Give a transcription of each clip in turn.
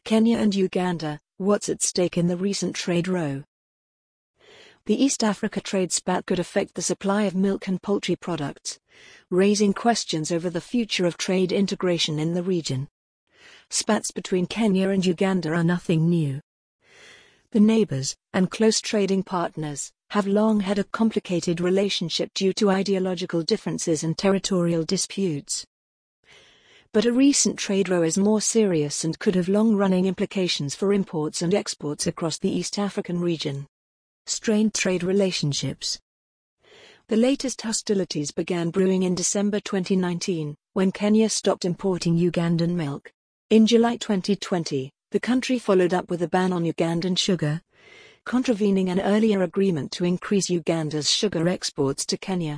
Kenya and Uganda, what's at stake in the recent trade row? The East Africa trade spat could affect the supply of milk and poultry products, raising questions over the future of trade integration in the region. Spats between Kenya and Uganda are nothing new. The neighbors, and close trading partners, have long had a complicated relationship due to ideological differences and territorial disputes. But a recent trade row is more serious and could have long-running implications for imports and exports across the East African region. Strained trade relationships. The latest hostilities began brewing in December 2019, when Kenya stopped importing Ugandan milk. In July 2020, the country followed up with a ban on Ugandan sugar, contravening an earlier agreement to increase Uganda's sugar exports to Kenya.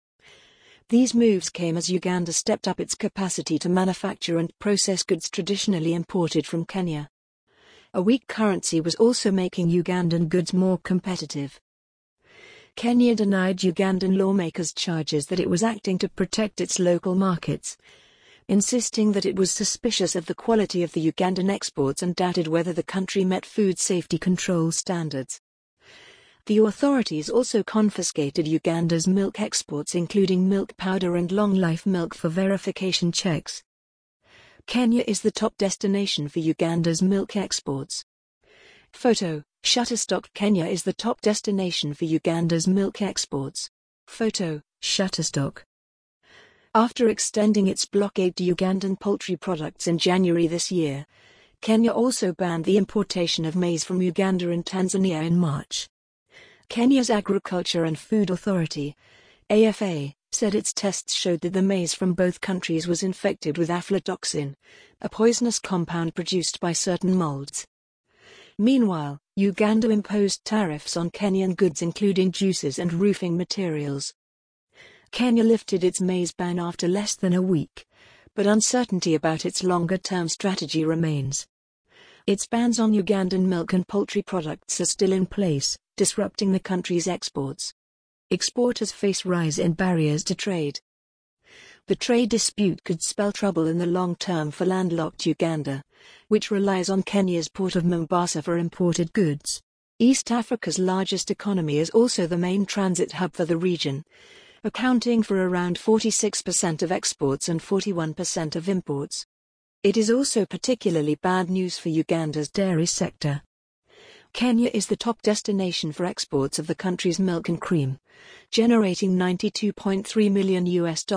These moves came as Uganda stepped up its capacity to manufacture and process goods traditionally imported from Kenya. A weak currency was also making Ugandan goods more competitive. Kenya denied Ugandan lawmakers charges that it was acting to protect its local markets, insisting that it was suspicious of the quality of the Ugandan exports and doubted whether the country met food safety control standards. The authorities also confiscated Uganda's milk exports, including milk powder and long-life milk, for verification checks. Kenya is the top destination for Uganda's milk exports. Photo: Shutterstock. Kenya is the top destination for Uganda's milk exports. Photo: Shutterstock. After extending its blockade to Ugandan poultry products in January this year, Kenya also banned the importation of maize from Uganda and Tanzania in March. Kenya's Agriculture and Food Authority, AFA, said its tests showed that the maize from both countries was infected with aflatoxin, a poisonous compound produced by certain molds. Meanwhile, Uganda imposed tariffs on Kenyan goods including juices and roofing materials. Kenya lifted its maize ban after less than a week, but uncertainty about its longer-term strategy remains. Its bans on Ugandan milk and poultry products are still in place, disrupting the country's exports. Exporters face rise in barriers to trade. The trade dispute could spell trouble in the long term for landlocked Uganda, which relies on Kenya's port of Mombasa for imported goods. East Africa's largest economy is also the main transit hub for the region, accounting for around 46% of exports and 41% of imports. It is also particularly bad news for Uganda's dairy sector. Kenya is the top destination for exports of the country's milk and cream, generating $92.3 million,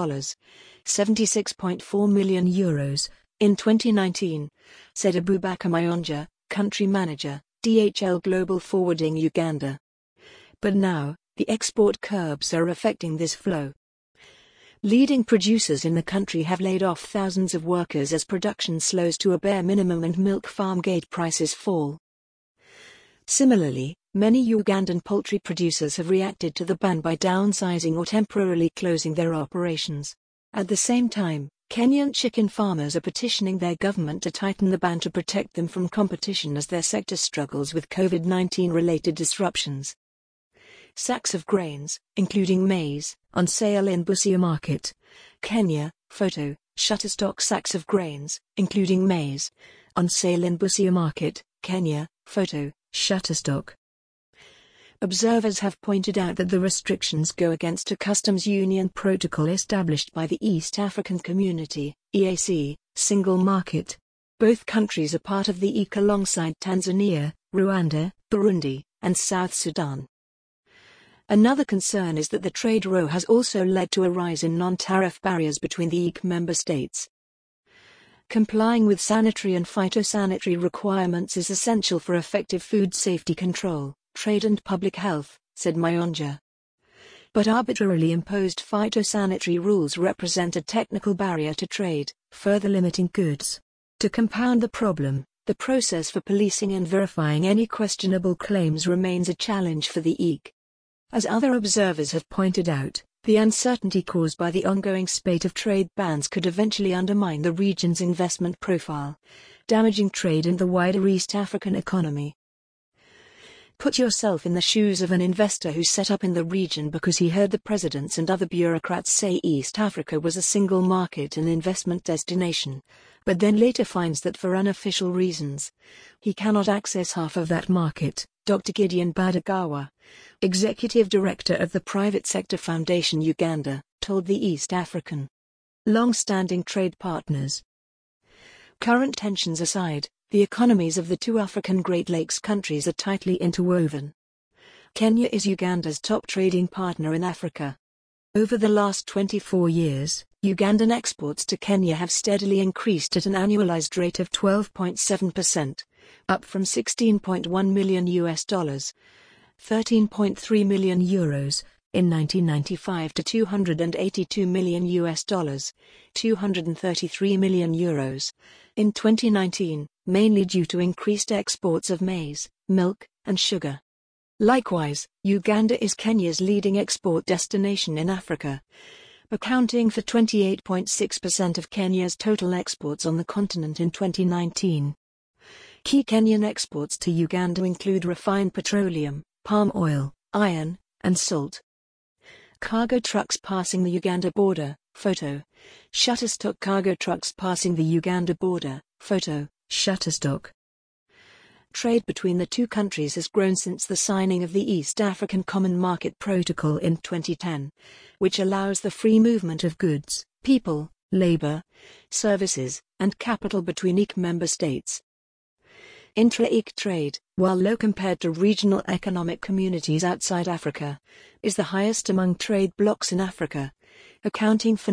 €76.4 million in 2019, said Abubakar Mayonja, country manager, DHL Global Forwarding Uganda. But now, the export curbs are affecting this flow. Leading producers in the country have laid off thousands of workers as production slows to a bare minimum and milk farm gate prices fall. Similarly, many Ugandan poultry producers have reacted to the ban by downsizing or temporarily closing their operations. At the same time, Kenyan chicken farmers are petitioning their government to tighten the ban to protect them from competition as their sector struggles with COVID-19 related disruptions. Sacks of grains, including maize, on sale in Busia Market, Kenya. Photo: Shutterstock. Sacks of grains, including maize, on sale in Busia Market, Kenya. Photo: Shutterstock. Observers have pointed out that the restrictions go against a customs union protocol established by the East African Community, EAC, single market. Both countries are part of the EAC alongside Tanzania, Rwanda, Burundi, and South Sudan. Another concern is that the trade row has also led to a rise in non-tariff barriers between the EAC member states. Complying with sanitary and phytosanitary requirements is essential for effective food safety control, trade and public health, said Mayonja. But arbitrarily imposed phytosanitary rules represent a technical barrier to trade, further limiting goods. To compound the problem, the process for policing and verifying any questionable claims remains a challenge for the EAC. As other observers have pointed out, the uncertainty caused by the ongoing spate of trade bans could eventually undermine the region's investment profile, damaging trade and the wider East African economy. Put yourself in the shoes of an investor who set up in the region because he heard the presidents and other bureaucrats say East Africa was a single market and investment destination, but then later finds that for unofficial reasons, he cannot access half of that market. Dr. Gideon Badagawa, executive director of the private sector foundation Uganda, told the East African long-standing trade partners. Current tensions aside, the economies of the two African Great Lakes countries are tightly interwoven. Kenya is Uganda's top trading partner in Africa. Over the last 24 years, Ugandan exports to Kenya have steadily increased at an annualized rate of 12.7%, up from $16.1 million (13.3 million euros) in 1995 to $282 million (233 million euros) in 2019, mainly due to increased exports of maize, milk, and sugar. Likewise, Uganda is Kenya's leading export destination in Africa, accounting for 28.6% of Kenya's total exports on the continent in 2019. Key Kenyan exports to Uganda include refined petroleum, palm oil, iron, and salt. Cargo trucks passing the Uganda border, photo. Shutterstock cargo trucks passing the Uganda border, photo. Shutterstock. Trade between the two countries has grown since the signing of the East African Common Market Protocol in 2010, which allows the free movement of goods, people, labor, services, and capital between EAC member states. Intra-EAC trade, while low compared to regional economic communities outside Africa, is the highest among trade blocs in Africa, accounting for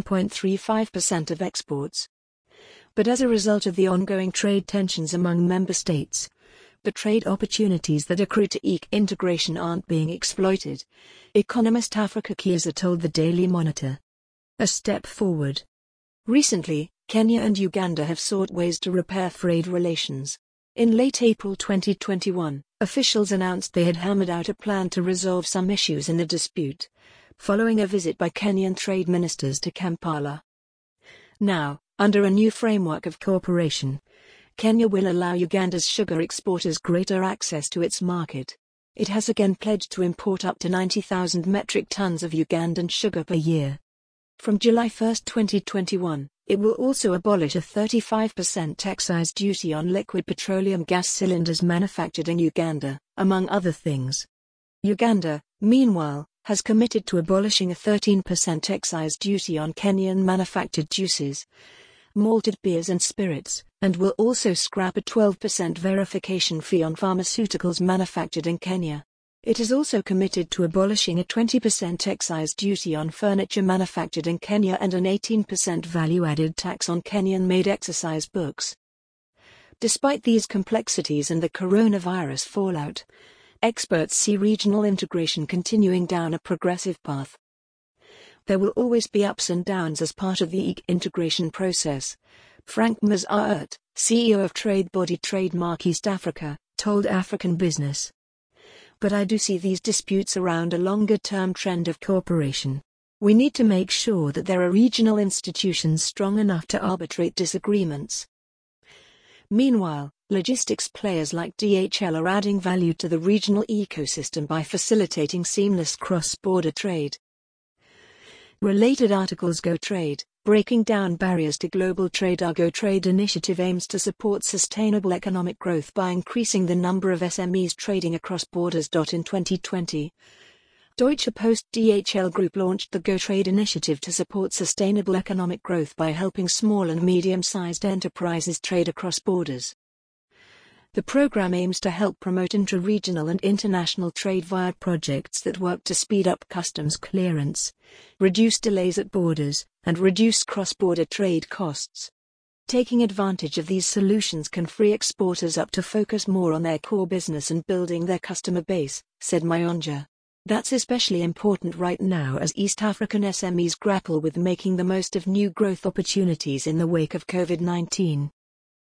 19.35% of exports. But as a result of the ongoing trade tensions among member states, the trade opportunities that accrue to EAC integration aren't being exploited, economist Africa Kiza told the Daily Monitor. A step forward. Recently, Kenya and Uganda have sought ways to repair trade relations. In late April 2021, officials announced they had hammered out a plan to resolve some issues in the dispute, following a visit by Kenyan trade ministers to Kampala. Now, under a new framework of cooperation, Kenya will allow Uganda's sugar exporters greater access to its market. It has again pledged to import up to 90,000 metric tons of Ugandan sugar per year. From July 1, 2021, it will also abolish a 35% excise duty on liquid petroleum gas cylinders manufactured in Uganda, among other things. Uganda, meanwhile, has committed to abolishing a 13% excise duty on Kenyan manufactured juices, malted beers and spirits, and will also scrap a 12% verification fee on pharmaceuticals manufactured in Kenya. It is also committed to abolishing a 20% excise duty on furniture manufactured in Kenya and an 18% value-added tax on Kenyan-made exercise books. Despite these complexities and the coronavirus fallout, experts see regional integration continuing down a progressive path. There will always be ups and downs as part of the EAC integration process, Frank Mazzaert, CEO of trade body Trademark East Africa, told African Business. But I do see these disputes around a longer-term trend of cooperation. We need to make sure that there are regional institutions strong enough to arbitrate disagreements. Meanwhile, logistics players like DHL are adding value to the regional ecosystem by facilitating seamless cross-border trade. Related articles Go Trade, breaking down barriers to global trade. Our Go Trade initiative aims to support sustainable economic growth by increasing the number of SMEs trading across borders. In 2020, Deutsche Post DHL Group launched the Go Trade initiative to support sustainable economic growth by helping small and medium-sized enterprises trade across borders. The program aims to help promote intra-regional and international trade via projects that work to speed up customs clearance, reduce delays at borders, and reduce cross-border trade costs. Taking advantage of these solutions can free exporters up to focus more on their core business and building their customer base, said Mayonja. That's especially important right now as East African SMEs grapple with making the most of new growth opportunities in the wake of COVID-19.